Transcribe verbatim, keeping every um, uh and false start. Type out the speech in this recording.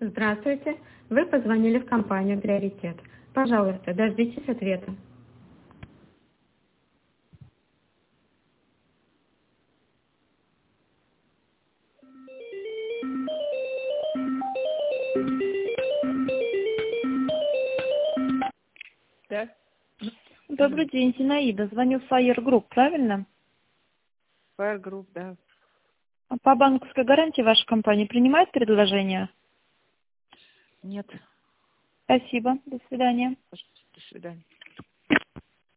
Здравствуйте. Вы позвонили в компанию «Приоритет». Пожалуйста, дождитесь ответа. Да. Добрый день, Зинаида. Звоню в Fire Group, правильно? Fire Group, да. А по банковской гарантии ваша компания принимает предложения? Нет. Спасибо. До свидания. До свидания.